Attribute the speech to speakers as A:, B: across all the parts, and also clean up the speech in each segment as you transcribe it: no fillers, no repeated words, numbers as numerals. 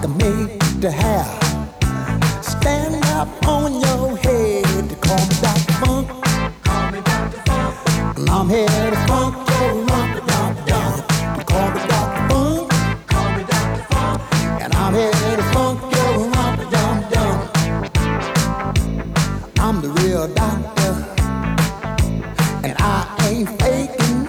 A: made to have. Stand up on your head to call me Dr. Funk. Call me Dr. Funk. And I'm here to funk your rump, dump, dump. To call me Dr. Funk. Call me Dr. Funk. And I'm here to funk your rump, dump, dump. I'm the real doctor, and I ain't faking.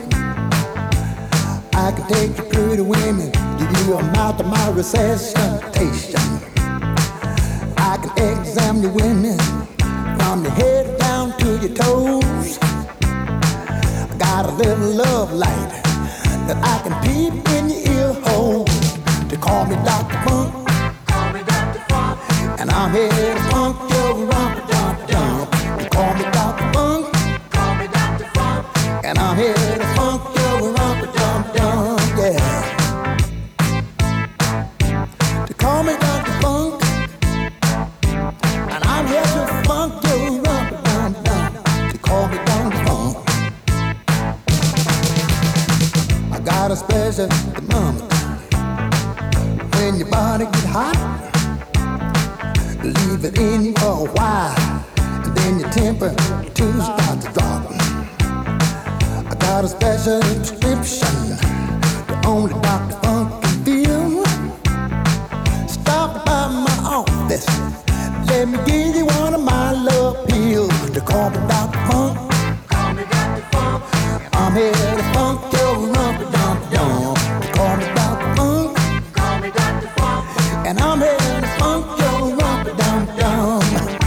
A: I can take you pretty women, give you a mouth of my resuscitation. I can examine your women from your head down to your toes. I got a little love light that I can peep in your ear hole. They call me Dr. Funk. Call me Dr. Funk. And I'm here to funk your rump, dump, dump. They call me Dr. Funk. Call me Dr. Funk. And I'm here to funk your rump, dump, dump, yeah. They call me Dr. Funk. And I'm here to funk your rump, dump, dump. They call me Dr. Funk. I got a special thermometer. When your body get hot, leave it in for a while, and then your temperature starts to drop. I got a special prescription that only Dr. Funk can fill. Stop by my office, let me give you one of my love pills. They call me Dr. Funk. Call me Dr. Funk. I'm here to funk your rump, dump, dump. They call me Dr. Funk. Call me Dr. Funk. And I'm here to funk your rump, dump, dump.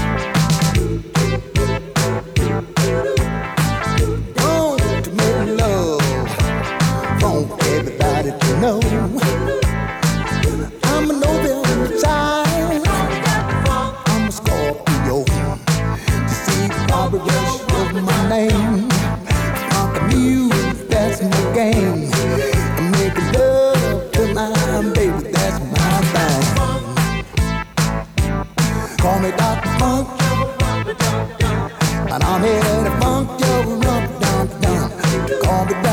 A: Don't make love, want everybody to know I'm a November child. I'm a Scorpio. You see, Rush was my name. Funk music, that's my game. I'm making love to my baby, that's my thing. Call me Dr. Funk. And I'm here to funk your rump, dump, dump. Call me Dr.